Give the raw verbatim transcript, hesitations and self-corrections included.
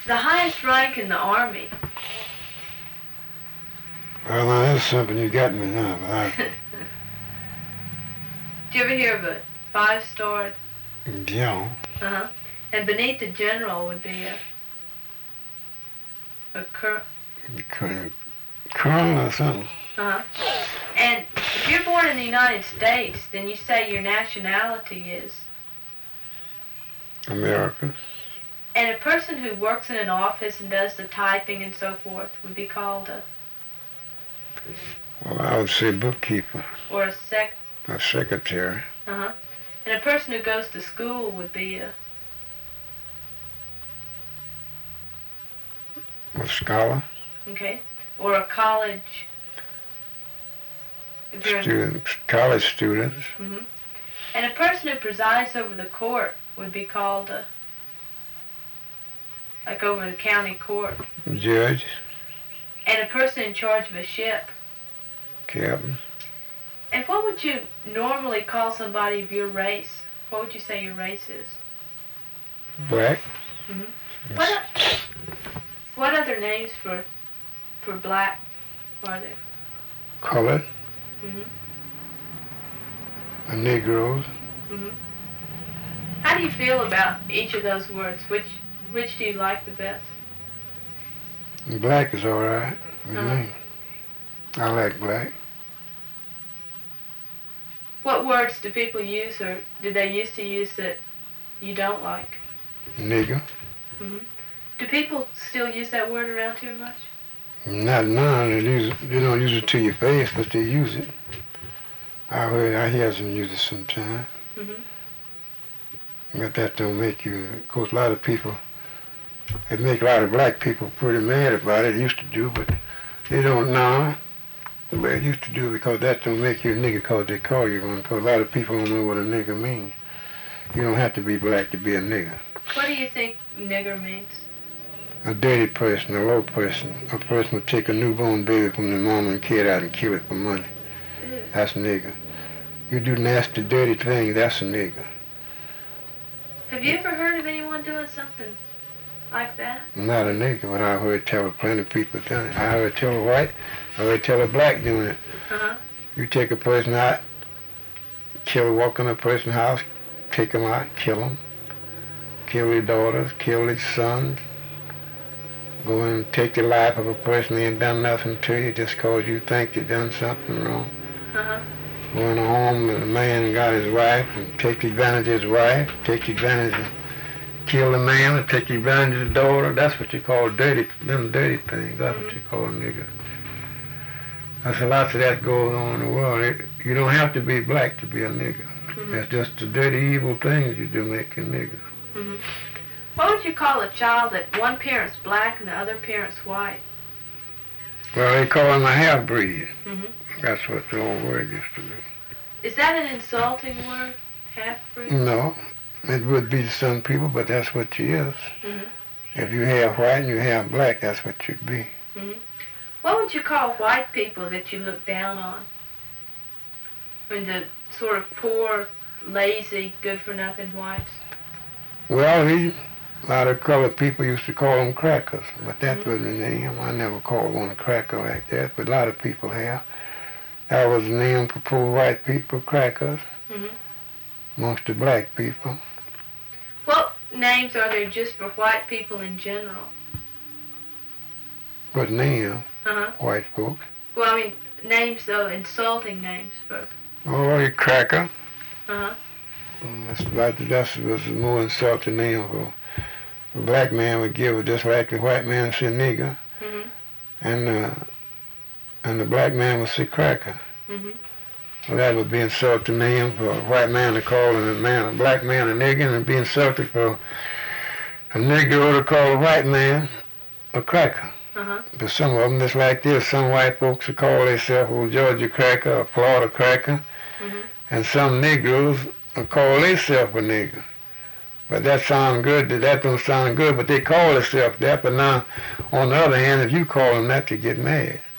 the highest rank in the Army? Well, now that's something you got me now. But I, Do you ever hear of a five-star? yeah. Uh-huh. And beneath the general would be a, a cur... Colonel Colonel or something. Uh-huh. And if you're born in the United States, then you say your nationality is... America. And a person who works in an office and does the typing and so forth would be called a... Well, I would say bookkeeper. Or a sec... A secretary. Uh-huh. And a person who goes to school would be a... A scholar. Okay. Or a college... If you're Students, college students. Mm-hmm. And a person who presides over the court would be called a... Like over the county court. Judge. And a person in charge of a ship. Captain. And what would you normally call somebody of your race? What would you say your race is? Black. Mm-hmm. What, o- what other names for for black are there? Colored. Mm-hmm. A Negroes. Mm-hmm. How do you feel about each of those words? Which which do you like the best? Black is all right with Uh-huh. me. I like black. What words do people use, or did they used to use that you don't like? Nigger. Mm-hmm. Do people still use that word around too much? Not none. They, use, they don't use it to your face, but they use it. I heard, I hear them use it sometimes. Mm-hmm. But that don't make you, of course, a lot of people, it make a lot of black people pretty mad about it. It used to do, but they don't now. But it used to do because that don't make you a nigger because they call you one. Because a lot of people don't know what a nigger means. You don't have to be black to be a nigger. What do you think nigger means? A dirty person, a low person. A person would take a newborn baby from the mom and kid out and kill it for money. Ew. That's a nigger. You do nasty, dirty things, that's a nigger. Have you ever heard of anyone doing something like that? Not a nigger, but I heard tell of plenty of people done it. I heard tell a white, I heard tell a black doing it. Uh-huh. You take a person out, kill, walk in a person's house, take them out, kill them, kill their daughters, kill their sons, go in and take the life of a person who ain't done nothing to you just cause you think you done something wrong. Uh-huh. Go in a home and a man got his wife and take advantage of his wife, take advantage of, kill the man and take advantage of the daughter. That's what you call dirty, them dirty things. That's Mm-hmm. what you call a nigger. There's a lot of that goes on in the world. It, you don't have to be black to be a nigger. Mm-hmm. That's just the dirty, evil things you do make a nigger. Mm-hmm. What would you call a child that one parent's black and the other parent's white? Well, they call him a half-breed. Mm-hmm. That's what the old word used to be. Is that an insulting word, half-breed? No, it would be to some people, but that's what you is. Mm-hmm. If you have white and you have black, that's what you'd be. Mm-hmm. What would you call white people that you look down on? I mean, the sort of poor, lazy, good-for-nothing whites? Well, he, a lot of colored people used to call them crackers, but that Mm-hmm. wasn't the name. I never called one a cracker like that, but a lot of people have. That was the name for poor white people, crackers, Mm-hmm. amongst the black people. What names are there just for white people in general? What name? Uh-huh. White folks. Well, I mean, names, though, insulting names for... Oh, you cracker. Uh-huh. Mm, That's, that, that was a more insulting name for a black man would give it just like the white man say nigger, Mm-hmm. and uh, and the black man would say cracker. Mm-hmm. So that would be insulting name for a white man to call a man, a black man a nigger, and it'd be insulting for a nigger to call a white man a cracker. Uh-huh. But some of them, just like this, some white folks will call themselves a Georgia cracker, a Florida cracker, Mm-hmm. and some Negroes will call themselves a nigger. But that sounds good, that don't sound good, but they call themselves that. But now, on the other hand, if you call them that, they get mad.